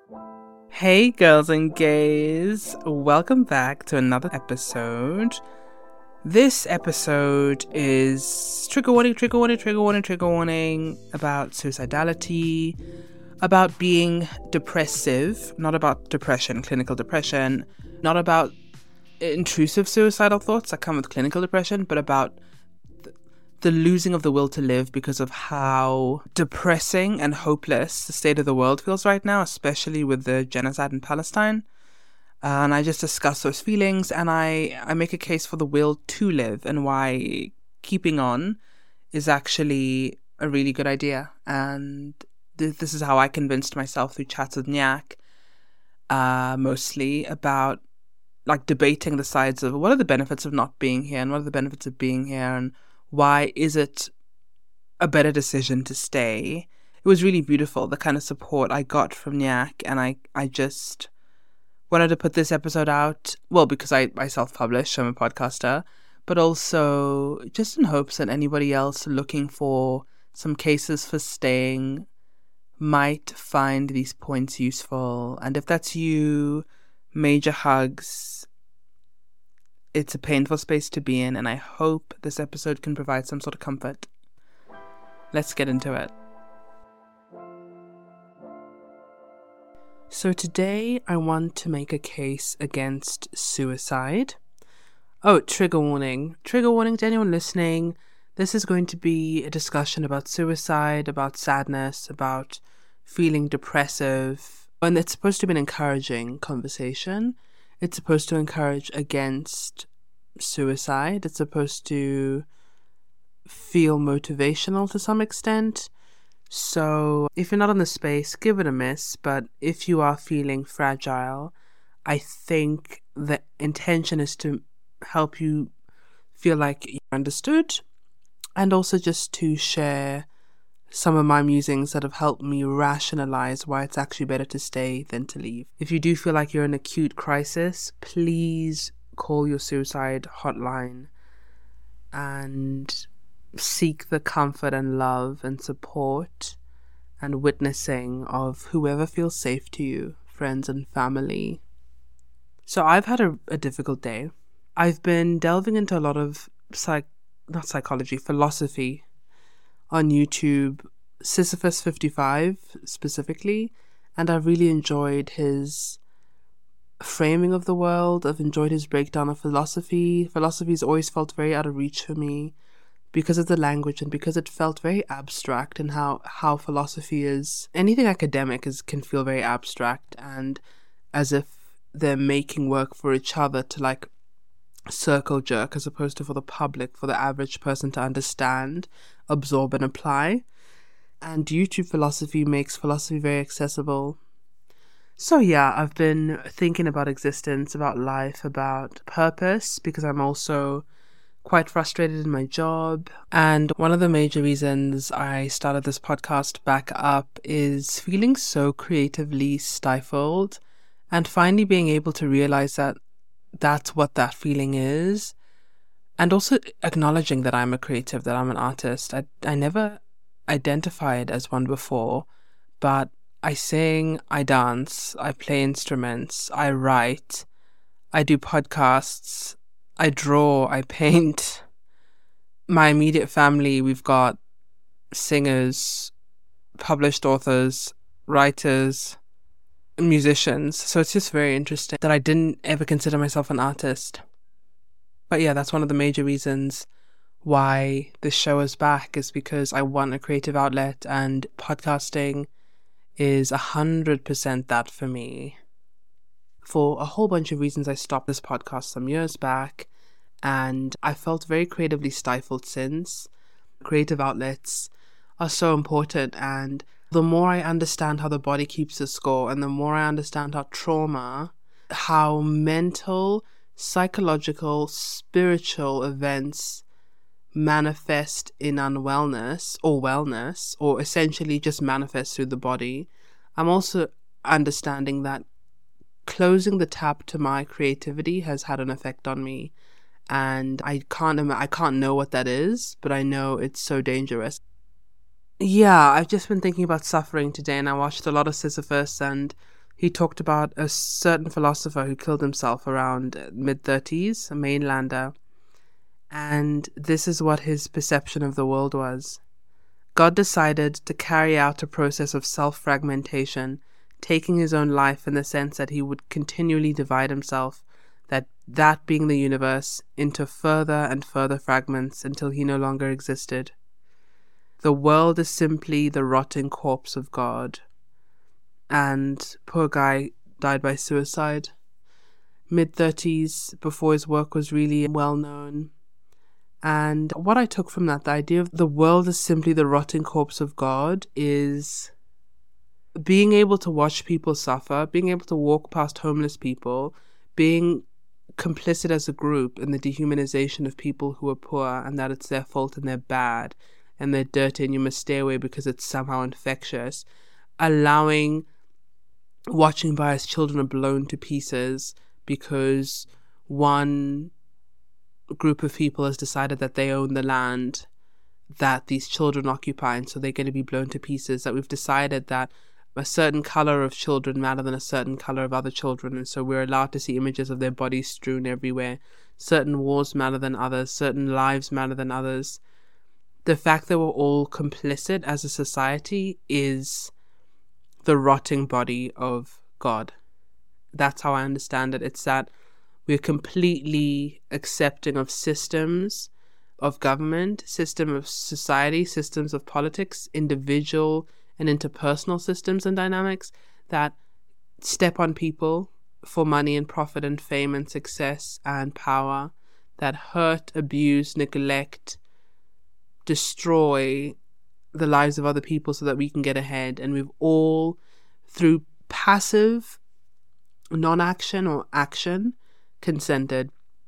Hey girls and gays, welcome back to another episode. This episode is trigger warning about suicidality, about being depressive, not about depression, clinical depression, not about intrusive suicidal thoughts that come with clinical depression, but about the losing of the will to live because of how depressing and hopeless the state of the world feels right now, especially with the genocide in Palestine. And I just discuss those feelings, and I make a case for the will to live and why keeping on is actually a really good idea. And this is how I convinced myself through chats with Nyak, mostly about like debating the sides of what are the benefits of not being here and what are the benefits of being here and why is it a better decision to stay. It was really beautiful, the kind of support I got from Nyak, and I just wanted to put this episode out, well, because I self-publish, I'm a podcaster, but also just in hopes that anybody else looking for some cases for staying might find these points useful. And if that's you, major hugs. It's a painful space to be in, and I hope this episode can provide some sort of comfort. Let's get into it. So today I want to make a case against suicide. Oh, trigger warning. Trigger warning to anyone listening. This is going to be a discussion about suicide, about sadness, about feeling depressive. And it's supposed to be an encouraging conversation. It's supposed to encourage against suicide. It's supposed to feel motivational to some extent. So if you're not in the space, give it a miss. But if you are feeling fragile, I think the intention is to help you feel like you're understood, and also just to share some of my musings that have helped me rationalize why it's actually better to stay than to leave. If you do feel like you're in acute crisis, please call your suicide hotline and seek the comfort and love and support and witnessing of whoever feels safe to you, friends and family. So I've had a difficult day. I've been delving into a lot of philosophy on YouTube, Sisyphus55 specifically, and I've really enjoyed his framing of the world. I've enjoyed his breakdown of philosophy. Philosophy's always felt very out of reach for me because of the language and because it felt very abstract, and how philosophy is, anything academic can feel very abstract and as if they're making work for each other to like circle jerk, as opposed to for the public, for the average person to understand, absorb and apply. And YouTube philosophy makes philosophy very accessible. So yeah, I've been thinking about existence, about life, about purpose, because I'm also quite frustrated in my job. And one of the major reasons I started this podcast back up is feeling so creatively stifled, and finally being able to realize that that's what that feeling is. And also acknowledging that I'm a creative, that I'm an artist. I never identified as one before, but I sing, I dance, I play instruments, I write, I do podcasts, I draw, I paint. My immediate family, we've got singers, published authors, writers, musicians. So it's just very interesting that I didn't ever consider myself an artist. But yeah, that's one of the major reasons why this show is back, is because I want a creative outlet, and podcasting is 100% that for me. For a whole bunch of reasons, I stopped this podcast some years back, and I felt very creatively stifled since. Creative outlets are so important, and the more I understand how the body keeps the score, and the more I understand how trauma, how mental, psychological, spiritual events manifest in unwellness or wellness, or essentially just manifest through the body, I'm also understanding that closing the tap to my creativity has had an effect on me. And I can't know what that is, but I know it's so dangerous. Yeah, I've just been thinking about suffering today, and I watched a lot of Sisyphus, and he talked about a certain philosopher who killed himself around mid-30s, a mainlander, and this is what his perception of the world was. God decided to carry out a process of self-fragmentation, taking his own life in the sense that he would continually divide himself, that being the universe, into further and further fragments until he no longer existed. The world is simply the rotting corpse of God. And poor guy died by suicide. Mid-30s, before his work was really well known. And what I took from that, the idea of the world is simply the rotting corpse of God, is being able to watch people suffer, being able to walk past homeless people, being complicit as a group in the dehumanization of people who are poor and that it's their fault and they're bad and they're dirty and you must stay away because it's somehow infectious. Watching by as children are blown to pieces because one group of people has decided that they own the land that these children occupy, and so they're going to be blown to pieces, that we've decided that a certain color of children matter than a certain color of other children, and so we're allowed to see images of their bodies strewn everywhere. Certain wars matter than others, certain lives matter than others. The fact that we're all complicit as a society is the rotting body of God. That's how I understand it. It's that we're completely accepting of systems of government, system of society, systems of politics, individual and interpersonal systems and dynamics that step on people for money and profit and fame and success and power, that hurt, abuse, neglect, destroy the lives of other people so that we can get ahead. And we've all, through passive non-action or action, consented.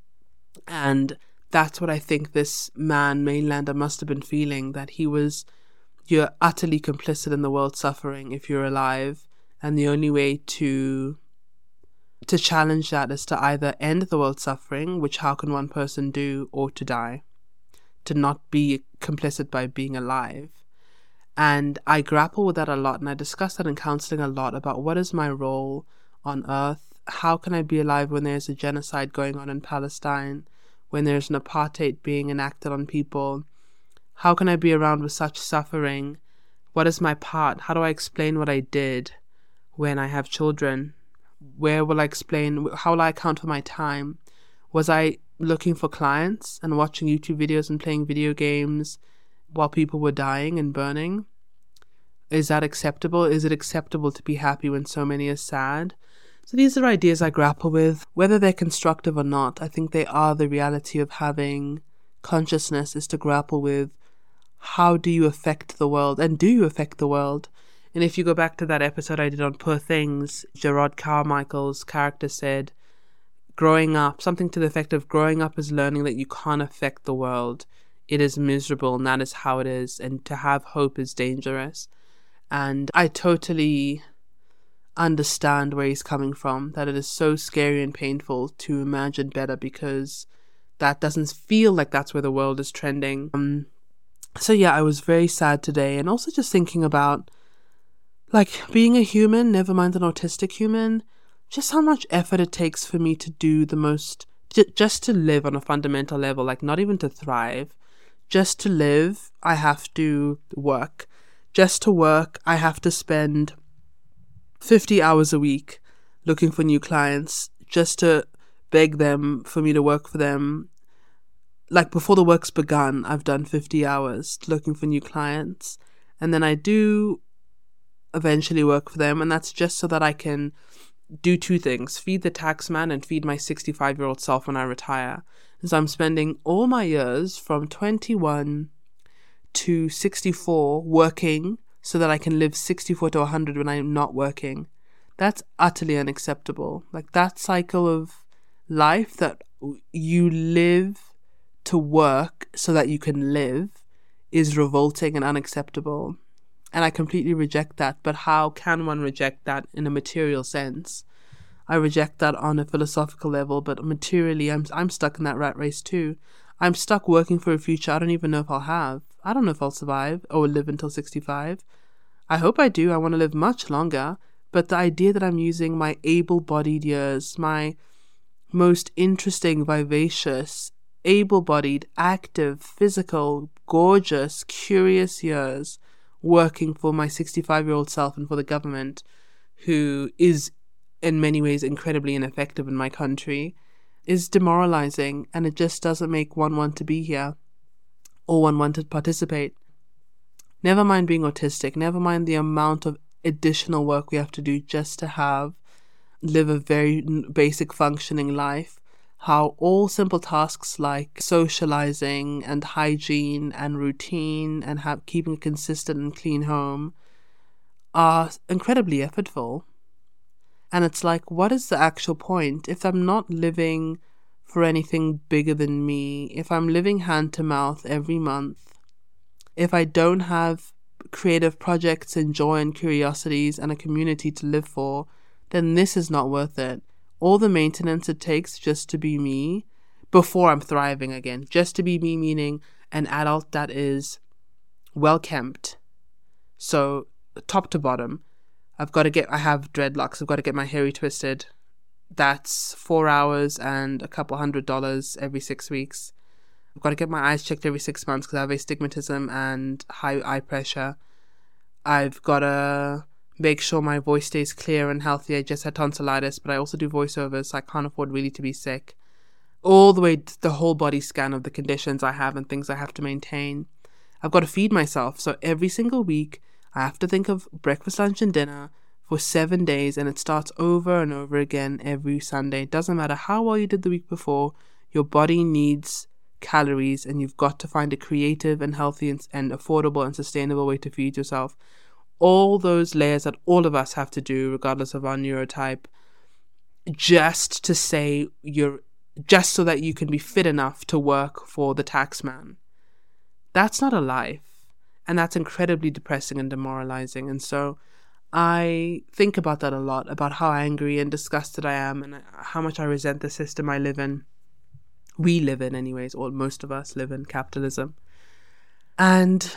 And that's what I think this man, mainlander, must have been feeling, that you're utterly complicit in the world's suffering if you're alive, and the only way to challenge that is to either end the world's suffering, which how can one person do, or to die, to not be complicit by being alive. And I grapple with that a lot, and I discuss that in counseling a lot, about what is my role on earth. How can I be alive when there's a genocide going on in Palestine, when there's an apartheid being enacted on people? How can I be around with such suffering? What is my part? How do I explain what I did when I have children? Where will I explain? How will I account for my time? Was I looking for clients and watching YouTube videos and playing video games while people were dying and burning? Is that acceptable? Is it acceptable to be happy when so many are sad? So these are ideas I grapple with. Whether they're constructive or not, I think they are the reality of having consciousness, is to grapple with how do you affect the world, and do you affect the world? And if you go back to that episode I did on Poor Things, Gerard Carmichael's character said, growing up, something to the effect of, growing up is learning that you can't affect the world. It is miserable, and that is how it is, and to have hope is dangerous. And I totally understand where he's coming from, that it is so scary and painful to imagine better, because that doesn't feel like that's where the world is trending. So yeah, I was very sad today, and also just thinking about, like, being a human, never mind an autistic human, just how much effort it takes for me to do the most, just to live on a fundamental level, like not even to thrive. Just to live, I have to work. Just to work, I have to spend 50 hours a week looking for new clients, just to beg them for me to work for them. Like, before the work's begun, I've done 50 hours looking for new clients. And then I do eventually work for them. And that's just so that I can do two things: feed the tax man and feed my 65-year-old self when I retire. And so I'm spending all my years from 21 to 64 working so that I can live 64 to 100 when I'm not working. That's utterly unacceptable. Like, that cycle of life, that you live to work so that you can live, is revolting and unacceptable. And I completely reject that. But how can one reject that in a material sense? I reject that on a philosophical level, but materially I'm stuck in that rat race too. I'm stuck working for a future I don't even know if I'll have. I don't know if I'll survive or live until 65. I hope I do. I want to live much longer, But the idea that I'm using my able-bodied years, my most interesting, vivacious, able-bodied, active, physical, gorgeous, curious years working for my 65-year-old self and for the government, who is in many ways incredibly ineffective in my country, is demoralizing, and it just doesn't make one want to be here or one want to participate. Never mind being autistic, never mind the amount of additional work we have to do just to live a very basic functioning life. How all simple tasks like socializing and hygiene and routine and keeping a consistent and clean home are incredibly effortful. And it's like, what is the actual point? If I'm not living for anything bigger than me, if I'm living hand to mouth every month, if I don't have creative projects and joy and curiosities and a community to live for, then this is not worth it. All the maintenance it takes just to be me before I'm thriving again. Just to be me, meaning an adult that is well kempt. So top to bottom, I have dreadlocks. I've got to get my hair retwisted. That's 4 hours and a couple $100 every 6 weeks. I've got to get my eyes checked every 6 months because I have astigmatism and high eye pressure. I've got to make sure my voice stays clear and healthy. I just had tonsillitis, but I also do voiceovers, so I can't afford really to be sick. All the way to the whole body scan of the conditions I have and things I have to maintain. I've got to feed myself, so every single week I have to think of breakfast, lunch, and dinner for 7 days, and it starts over and over again every Sunday. It doesn't matter how well you did the week before, your body needs calories, and you've got to find a creative and healthy and affordable and sustainable way to feed yourself. All those layers that all of us have to do, regardless of our neurotype, just so that you can be fit enough to work for the tax man. That's not a life. And that's incredibly depressing and demoralizing. And so I think about that a lot, about how angry and disgusted I am and how much I resent the system I live in. We live in anyways, or most of us live in capitalism. And,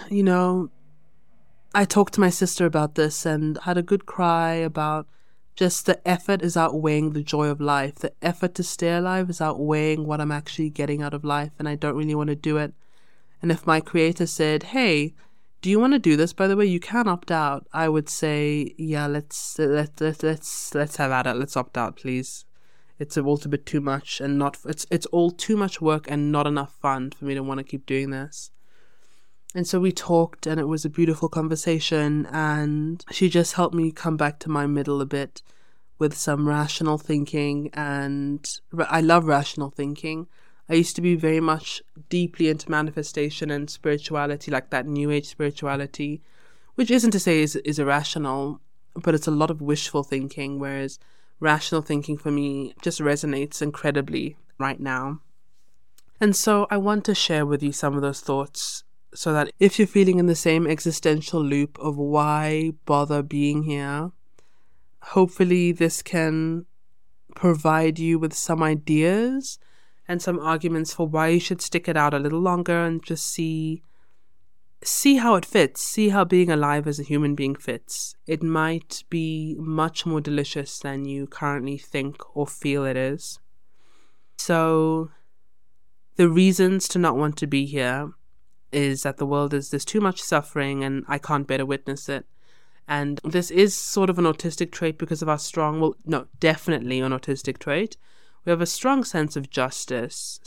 I talked to my sister about this and had a good cry about just the effort is outweighing the joy of life. The effort to stay alive is outweighing what I'm actually getting out of life, and I don't really want to do it. And if my creator said, hey, do you want to do this? By the way, you can opt out. I would say, yeah, let's have at it. Let's opt out, please. It's a little bit too much and it's all too much work and not enough fun for me to want to keep doing this. And so we talked, and it was a beautiful conversation, and she just helped me come back to my middle a bit with some rational thinking, and I love rational thinking. I used to be very much deeply into manifestation and spirituality, like that new age spirituality, which isn't to say is irrational, but it's a lot of wishful thinking, whereas rational thinking for me just resonates incredibly right now. And so I want to share with you some of those thoughts so that if you're feeling in the same existential loop of why bother being here, hopefully this can provide you with some ideas and some arguments for why you should stick it out a little longer and just see how it fits, see how being alive as a human being fits. It might be much more delicious than you currently think or feel it is. So the reasons to not want to be here is that there's too much suffering and I can't bear to witness it. And this is sort of an autistic trait because of our definitely an autistic trait. We have a strong sense of justice,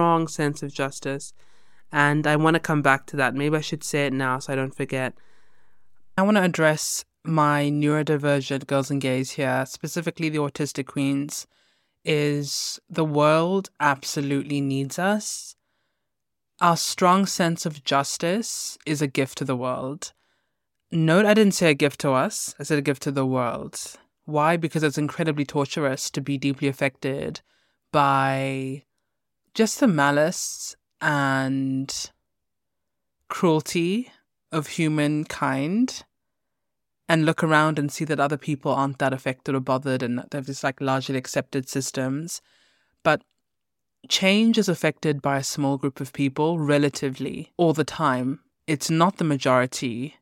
and I want to come back to that. Maybe I should say it now so I don't forget. I want to address my neurodivergent girls and gays here, specifically the autistic queens, is the world absolutely needs us. Our strong sense of justice is a gift to the world. Note, I didn't say a gift to us. I said a gift to the world. Why? Because it's incredibly torturous to be deeply affected by just the malice and cruelty of humankind and look around and see that other people aren't that affected or bothered and they have this largely accepted systems. But change is affected by a small group of people relatively all the time. It's not the majority.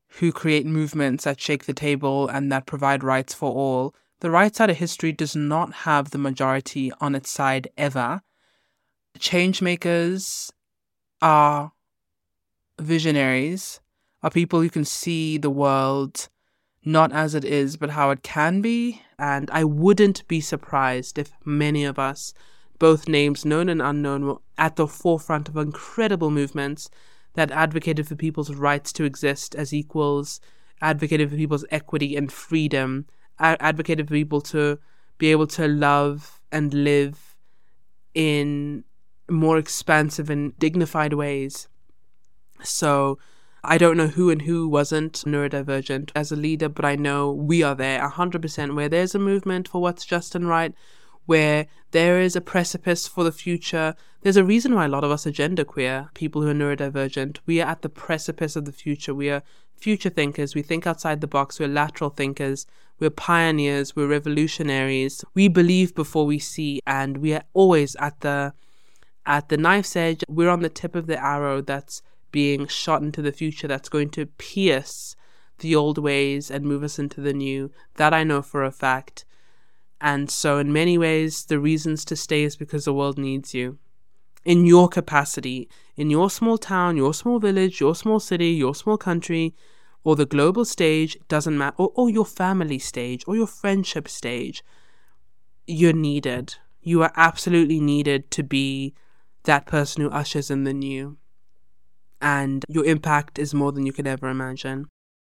who create movements that shake the table and that provide rights for all, the right side of history does not have the majority on its side ever. Changemakers are visionaries, are people who can see the world not as it is, but how it can be. And I wouldn't be surprised if many of us, both names known and unknown, were at the forefront of incredible movements that advocated for people's rights to exist as equals, advocated for people's equity and freedom, advocated for people to be able to love and live in more expansive and dignified ways. So I don't know who and who wasn't neurodivergent as a leader, but I know we are there 100%, where there's a movement for what's just and right, where there is a precipice for the future. There's a reason why a lot of us are genderqueer, people who are neurodivergent. We are at the precipice of the future. We are future thinkers. We think outside the box. We're lateral thinkers. We're pioneers. We're revolutionaries. We believe before we see, and we are always at the knife's edge. We're on the tip of the arrow that's being shot into the future, that's going to pierce the old ways and move us into the new. That I know for a fact. And so in many ways, the reasons to stay is because the world needs you. In your capacity, in your small town, your small village, your small city, your small country, or the global stage, doesn't matter, or your family stage, or your friendship stage, you're needed. You are absolutely needed to be that person who ushers in the new. And your impact is more than you could ever imagine.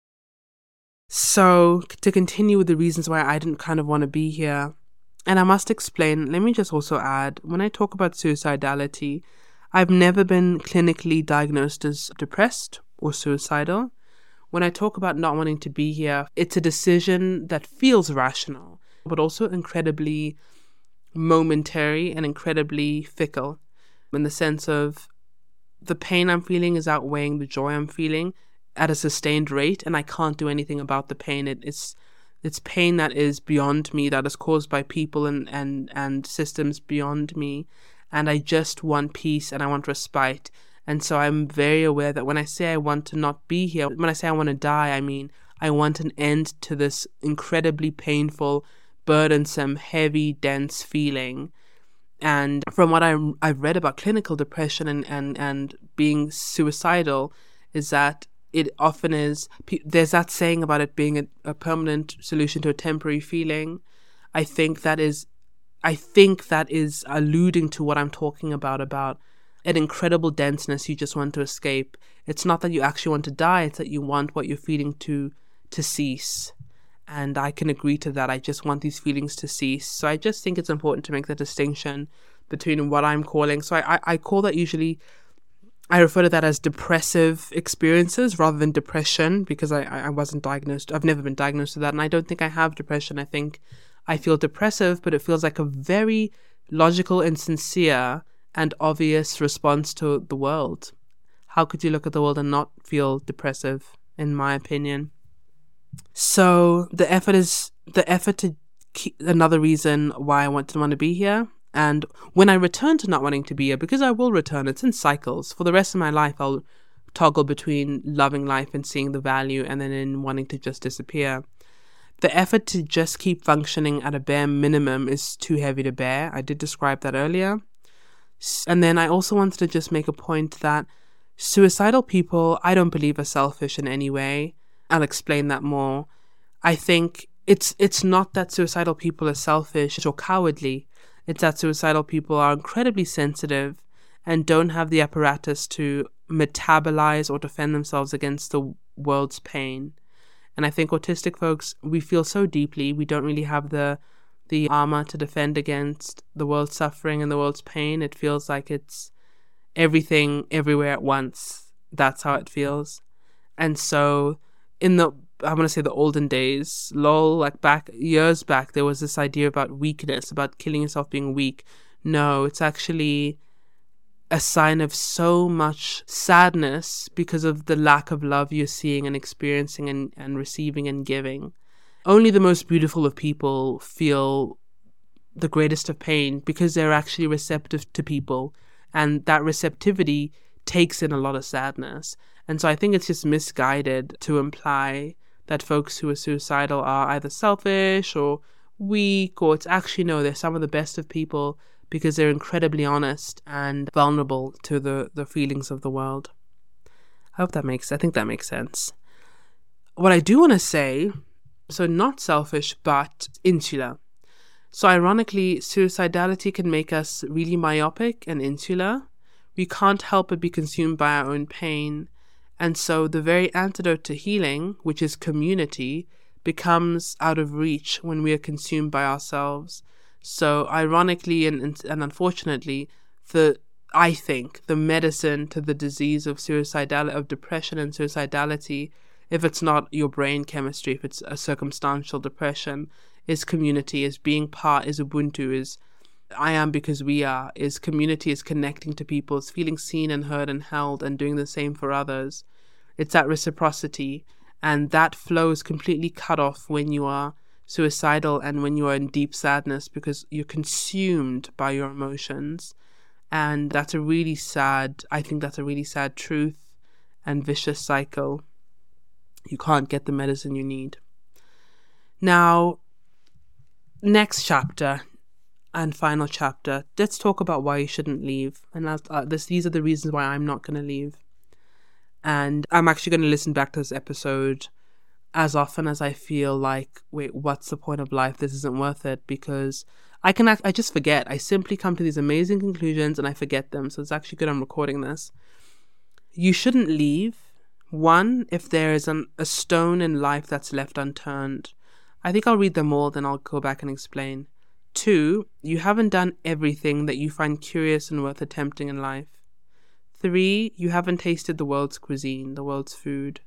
So, to continue with the reasons why I didn't kind of want to be here, and I must explain, let me just also add, when I talk about suicidality, I've never been clinically diagnosed as depressed or suicidal. When I talk about not wanting to be here, it's a decision that feels rational, but also incredibly momentary and incredibly fickle, in the sense of the pain I'm feeling is outweighing the joy I'm feeling at a sustained rate, and I can't do anything about the pain. It's pain that is beyond me, that is caused by people and systems beyond me, and I just want peace and I want respite. And so I'm very aware that when I say I want to not be here, when I say I want to die, I mean I want an end to this incredibly painful, burdensome, heavy, dense feeling. And from what I've read about clinical depression and being suicidal, is that it often is, there's that saying about it being a permanent solution to a temporary feeling. I think that is alluding to what I'm talking about an incredible denseness you just want to escape. It's not that you actually want to die, it's that you want what you're feeling to cease. And I can agree to that. I just want these feelings to cease. So I just think it's important to make the distinction between what I'm calling. So I call that usually, I refer to that as depressive experiences rather than depression, because I wasn't diagnosed. I've never been diagnosed with that. And I don't think I have depression. I think I feel depressive, but it feels like a very logical and sincere and obvious response to the world. How could you look at the world and not feel depressive, in my opinion? So the effort to keep, another reason why I want to be here. And when I return to not wanting to be here, because I will return, it's in cycles. For the rest of my life, I'll toggle between loving life and seeing the value, and then in wanting to just disappear. The effort to just keep functioning at a bare minimum is too heavy to bear. I did describe that earlier. And then I also wanted to just make a point that suicidal people, I don't believe, are selfish in any way. I'll explain that more. I think it's not that suicidal people are selfish or cowardly. It's that suicidal people are incredibly sensitive and don't have the apparatus to metabolize or defend themselves against the world's pain. And I think autistic folks, we feel so deeply, we don't really have the armor to defend against the world's suffering and the world's pain. It feels like it's everything everywhere at once. That's how it feels. And so in the olden days, years back, there was this idea about weakness, about killing yourself being weak. No, it's actually a sign of so much sadness because of the lack of love you're seeing and experiencing and receiving and giving. Only the most beautiful of people feel the greatest of pain because they're actually receptive to people, and that receptivity takes in a lot of sadness. And so I think it's just misguided to imply that folks who are suicidal are either selfish or weak, or it's actually, no, they're some of the best of people because they're incredibly honest and vulnerable to the feelings of the world. I think that makes sense. What I do want to say, so not selfish, but insular. So ironically, suicidality can make us really myopic and insular. We can't help but be consumed by our own pain. And so the very antidote to healing, which is community, becomes out of reach when we are consumed by ourselves. So ironically and unfortunately, I think the medicine to the disease of depression and suicidality, if it's not your brain chemistry, if it's a circumstantial depression, is community, is being part, is Ubuntu, is I am because we are, is community, is connecting to people, is feeling seen and heard and held and doing the same for others. It's that reciprocity, and that flow is completely cut off when you are suicidal and when you are in deep sadness because you're consumed by your emotions. And I think that's a really sad truth and vicious cycle. You can't get the medicine you need. Now, next chapter and final chapter, let's talk about why you shouldn't leave. And these are the reasons why I'm not going to leave. And I'm actually going to listen back to this episode as often as I feel like, wait, what's the point of life? This isn't worth it, because I just forget. I simply come to these amazing conclusions and I forget them. So it's actually good I'm recording this. You shouldn't leave. One, if there is a stone in life that's left unturned. I think I'll read them all, then I'll go back and explain. 2, you haven't done everything that you find curious and worth attempting in life. 3, you haven't tasted the world's cuisine, the world's food.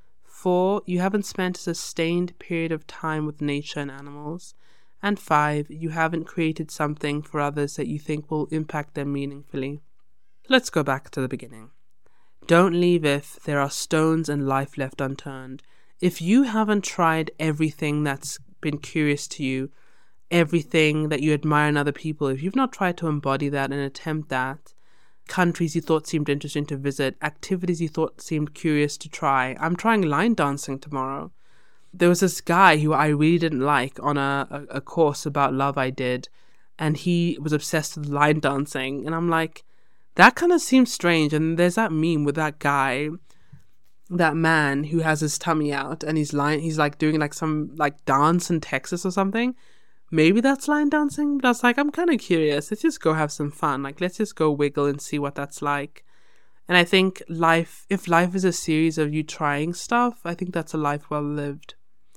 4, you haven't spent a sustained period of time with nature and animals. And 5, you haven't created something for others that you think will impact them meaningfully. Let's go back to the beginning. Don't leave if there are stones in life left unturned. If you haven't tried everything that's been curious to you, everything that you admire in other people, if you've not tried to embody that and attempt that, countries you thought seemed interesting to visit, activities you thought seemed curious to try. I'm trying line dancing tomorrow. There was this guy who I really didn't like on a course about love I did, and he was obsessed with line dancing, and I'm like, that kind of seems strange. And there's that meme with that guy, that man who has his tummy out and he's like doing like some like dance in Texas or something. Maybe that's line dancing, but I was like, I'm kind of curious. Let's just go have some fun. Like, let's just go wiggle and see what that's like. And I think if life is a series of you trying stuff, I think that's a life well lived.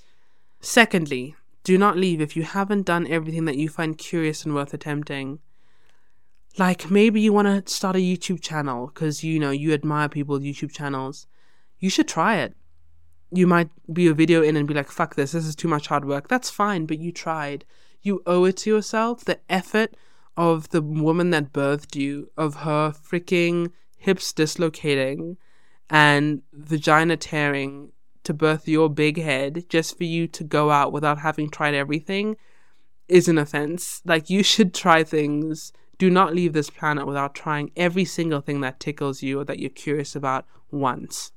Secondly, do not leave if you haven't done everything that you find curious and worth attempting. Like, maybe you want to start a YouTube channel because, you admire people's YouTube channels. You should try it. You might be a video in and be like, fuck this is too much hard work. That's fine, but you tried. You owe it to yourself. The effort of the woman that birthed you, of her freaking hips dislocating and vagina tearing to birth your big head just for you to go out without having tried everything, is an offense. Like, you should try things. Do not leave this planet without trying every single thing that tickles you or that you're curious about once.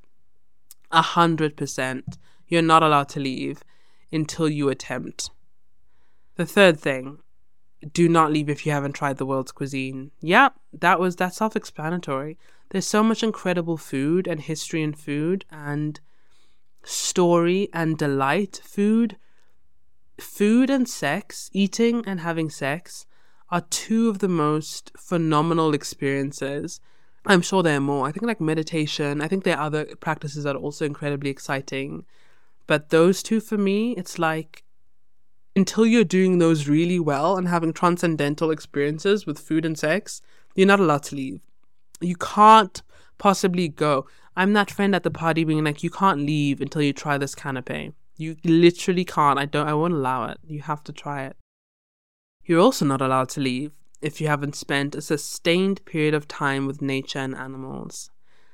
100%. You're not allowed to leave until you attempt. The third thing, do not leave if you haven't tried the world's cuisine. Yeah, that's self-explanatory. There's so much incredible food and history in food and story and delight. Food and sex, eating and having sex, are two of the most phenomenal experiences. I'm sure there are more. I think like meditation, I think there are other practices that are also incredibly exciting. But those two for me, it's like, until you're doing those really well and having transcendental experiences with food and sex, you're not allowed to leave. You can't possibly go. I'm that friend at the party being like, you can't leave until you try this canapé. You literally can't. I won't allow it. You have to try it. You're also not allowed to leave if you haven't spent a sustained period of time with nature and animals.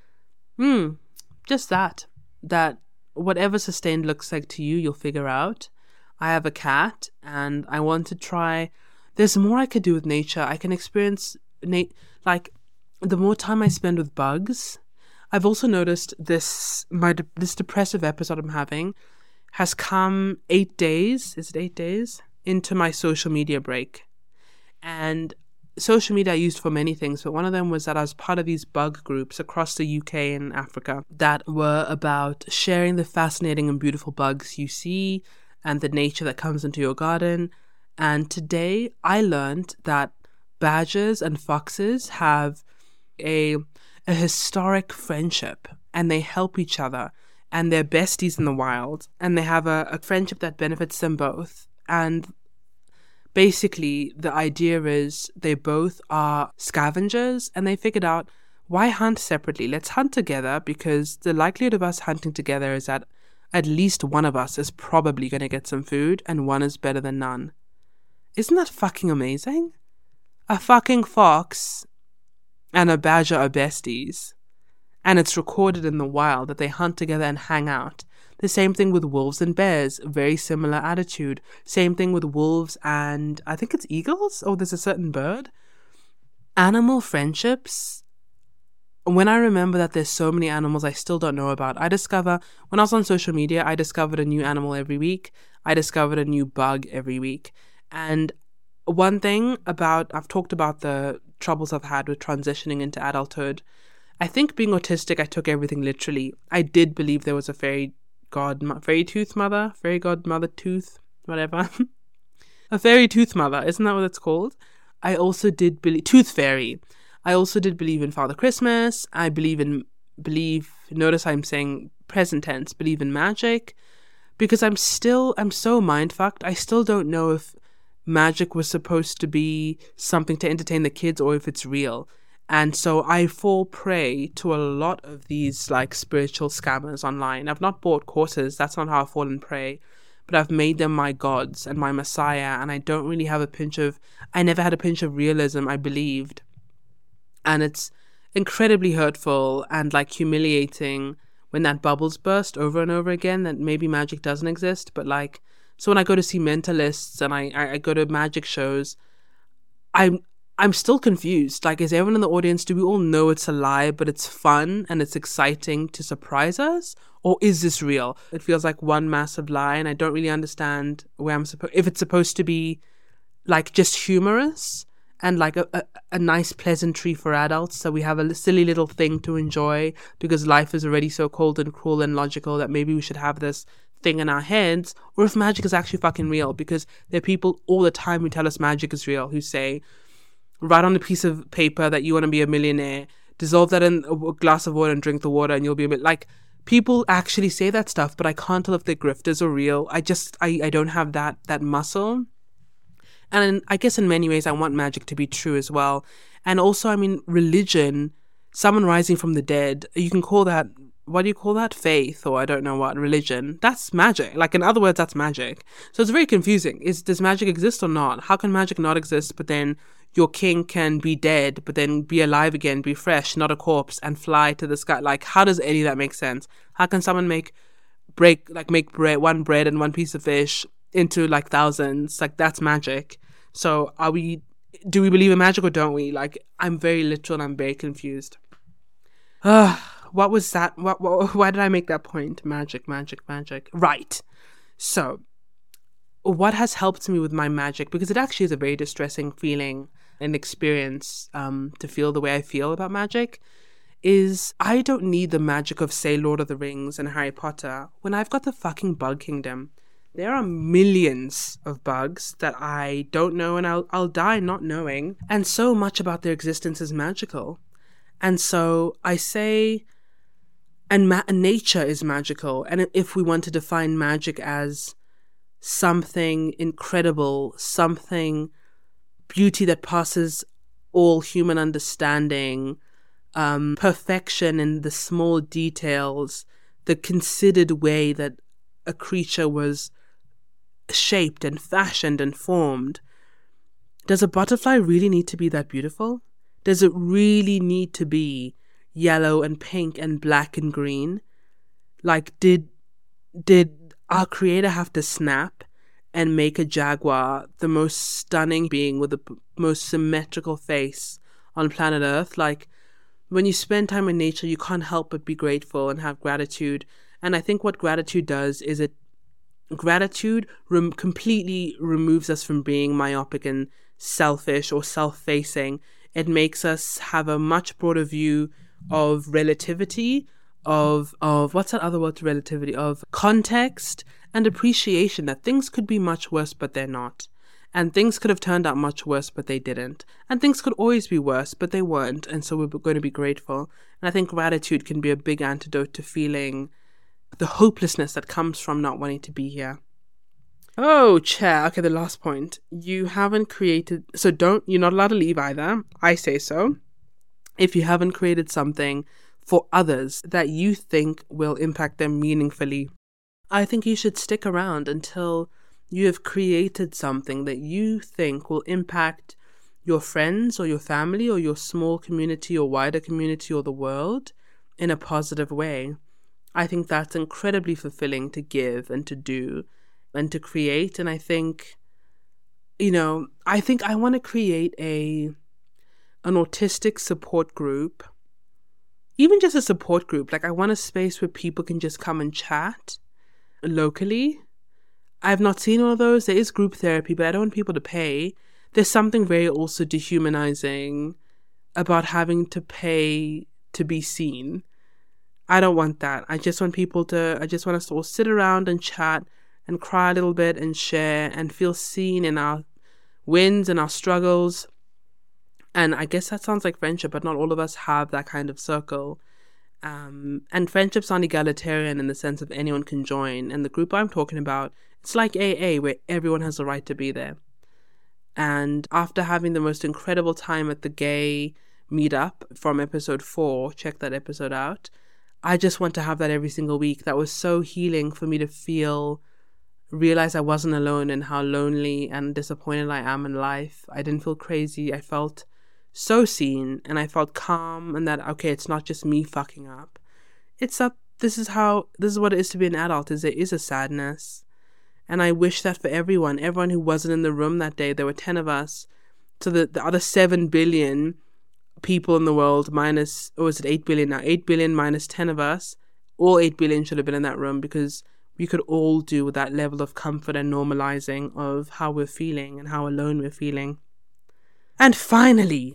Just that whatever sustained looks like to you, you'll figure out. I have a cat and I want to try. There's more I could do with nature. I can experience like the more time I spend with bugs, I've also noticed this depressive episode I'm having has come 8 days, is it 8 days, into my social media break. And social media I used for many things, but one of them was that I was part of these bug groups across the UK and Africa that were about sharing the fascinating and beautiful bugs you see and the nature that comes into your garden. And today I learned that badgers and foxes have a historic friendship, and they help each other, and they're besties in the wild, and they have a friendship that benefits them both. And basically, the idea is they both are scavengers, and they figured out, why hunt separately? Let's hunt together, because the likelihood of us hunting together is that at least one of us is probably going to get some food, and one is better than none. Isn't that fucking amazing? A fucking fox and a badger are besties. And it's recorded in the wild that they hunt together and hang out. The same thing with wolves and bears, very similar attitude. Same thing with wolves and I think it's eagles, or there's a certain bird. Animal friendships, when I remember that there's so many animals I still don't know about. When I was on social media, I discovered a new animal every week. I discovered a new bug every week. And one thing I've talked about the troubles I've had with transitioning into adulthood. I think being autistic, I took everything literally. I did believe there was a fairy tooth mother, a fairy tooth mother, isn't that what it's called? I also did believe, tooth fairy. I also did believe in Father Christmas. I notice I'm saying present tense, believe in magic, because I'm so mind fucked. I still don't know if magic was supposed to be something to entertain the kids or if it's real. And so I fall prey to a lot of these like spiritual scammers online. I've not bought courses. That's not how I've fallen prey. But I've made them my gods and my messiah. And I don't really have I never had a pinch of realism, I believed. And it's incredibly hurtful and like humiliating when that bubbles burst over and over again, that maybe magic doesn't exist. But like, so when I go to see mentalists and I go to magic shows, I'm still confused. Like, is everyone in the audience, do we all know it's a lie, but it's fun and it's exciting to surprise us? Or is this real? It feels like one massive lie, and I don't really understand if it's supposed to be like just humorous and like a nice pleasantry for adults, so we have a silly little thing to enjoy because life is already so cold and cruel and logical that maybe we should have this thing in our heads, or if magic is actually fucking real, because there are people all the time who tell us magic is real, who say, write on a piece of paper that you want to be a millionaire, dissolve that in a glass of water and drink the water and you'll be a millionaire. Like, people actually say that stuff, but I can't tell if they're grifters or real. I don't have that muscle. And I guess in many ways I want magic to be true as well. And also, I mean, religion, someone rising from the dead, you can call that, what do you call that? Faith, or I don't know what, religion. That's magic. Like, in other words, that's magic. So it's very confusing. Does magic exist or not? How can magic not exist, but then your king can be dead, but then be alive again, be fresh, not a corpse, and fly to the sky? Like, how does any of that make sense? How can someone make bread, one bread and one piece of fish into like thousands? Like, that's magic. So do we believe in magic or don't we? Like, I'm very literal and I'm very confused. What was that? Why did I make that point? Magic. Right. So, what has helped me with my magic, because it actually is a very distressing feeling and experience to feel the way I feel about magic, is I don't need the magic of, say, Lord of the Rings and Harry Potter when I've got the fucking bug kingdom. There are millions of bugs that I don't know, and I'll die not knowing, and so much about their existence is magical. And so I say, and nature is magical, and if we want to define magic as something incredible, something beauty that passes all human understanding, perfection in the small details, the considered way that a creature was shaped and fashioned and formed. Does a butterfly really need to be that beautiful? Does it really need to be yellow and pink and black and green? Like, did our creator have to snap and make a jaguar the most stunning being with the most symmetrical face on planet Earth? Like, when you spend time in nature, you can't help but be grateful and have gratitude. And I think what gratitude does is completely removes us from being myopic and selfish or self-facing. It makes us have a much broader view of relativity, of what's that other word to relativity, of context and appreciation, that things could be much worse, but they're not. And things could have turned out much worse, but they didn't. And things could always be worse, but they weren't. And so we're going to be grateful. And I think gratitude can be a big antidote to feeling the hopelessness that comes from not wanting to be here. Oh, chair. Okay, the last point. You haven't created... So you're not allowed to leave either. I say so. If you haven't created something for others that you think will impact them meaningfully, I think you should stick around until you have created something that you think will impact your friends or your family or your small community or wider community or the world in a positive way. I think that's incredibly fulfilling to give and to do and to create. And I think, I want to create an autistic support group, even just a support group. Like, I want a space where people can just come and chat locally. I've not seen all of those. There is group therapy, but I don't want people to pay. There's something very also dehumanizing about having to pay to be seen. I don't want that. I just want us to all sit around and chat and cry a little bit and share and feel seen in our wins and our struggles. And I guess that sounds like friendship, but not all of us have that kind of circle. And friendships aren't egalitarian in the sense of anyone can join. And the group I'm talking about, it's like AA, where everyone has the right to be there. And after having the most incredible time at the gay meetup from episode 4, check that episode out, I just want to have that every single week. That was so healing for me to realize I wasn't alone in how lonely and disappointed I am in life. I didn't feel crazy. I felt so seen, and I felt calm, and that, okay, it's not just me fucking up. This is what it is to be an adult, is there is a sadness. And I wish that for everyone who wasn't in the room that day, there were 10 of us, so the other 7 billion people in the world minus, or is it 8 billion now? 8 billion minus 10 of us, all 8 billion should have been in that room, because we could all do with that level of comfort and normalizing of how we're feeling and how alone we're feeling. And finally,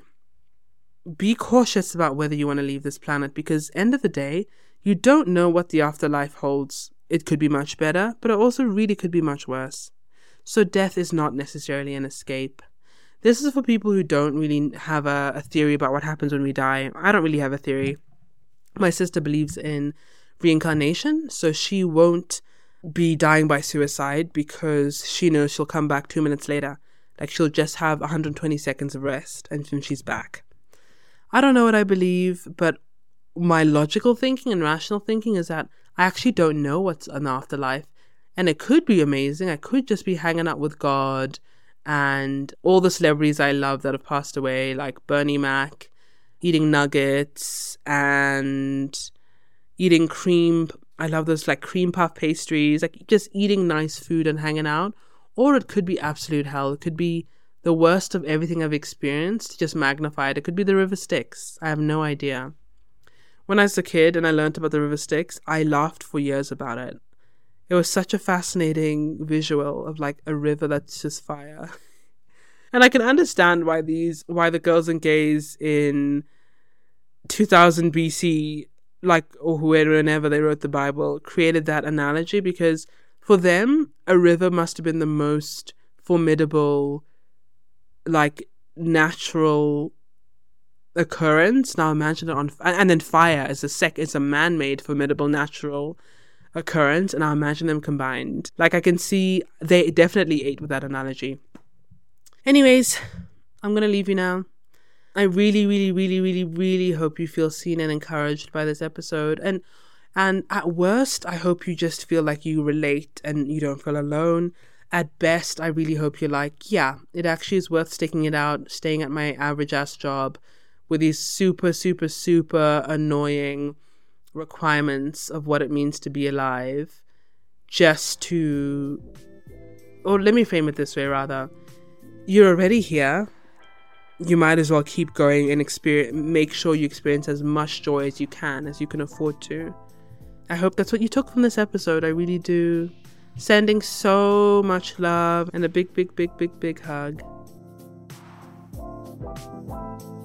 be cautious about whether you want to leave this planet, because end of the day, you don't know what the afterlife holds. It could be much better, but it also really could be much worse. So death is not necessarily an escape. This is for people who don't really have a theory about what happens when we die. I don't really have a theory. My sister believes in reincarnation, so she won't be dying by suicide because she knows she'll come back 2 minutes later. Like, she'll just have 120 seconds of rest and then she's back. I don't know what I believe, but my logical thinking and rational thinking is that I actually don't know what's an afterlife. And it could be amazing. I could just be hanging out with God and all the celebrities I love that have passed away, like Bernie Mac, eating nuggets and eating cream. I love those like cream puff pastries, like just eating nice food and hanging out. Or it could be absolute hell. It could be the worst of everything I've experienced, just magnified. It could be the River Styx. I have no idea. When I was a kid and I learned about the River Styx, I laughed for years about it. It was such a fascinating visual of like a river that's just fire. And I can understand why the girls and gays in 2000 BC, or whenever they wrote the Bible, created that analogy, because for them, a river must have been the most formidable, natural occurrence. Now imagine it and then fire is a man-made formidable natural occurrence, and now imagine them combined. I can see they definitely ate with that analogy. Anyways, I'm gonna leave you now. I really, really, really, really, really hope you feel seen and encouraged by this episode, and at worst, I hope you just feel like you relate and you don't feel alone. At best, I really hope you're like, yeah, it actually is worth sticking it out, staying at my average-ass job with these super, super, super annoying requirements of what it means to be alive, or let me frame it this way rather. You're already here. you might as well keep going and make sure you experience as much joy as you can afford to. I hope that's what you took from this episode. I really do. Sending so much love and a big, big, big, big, big hug.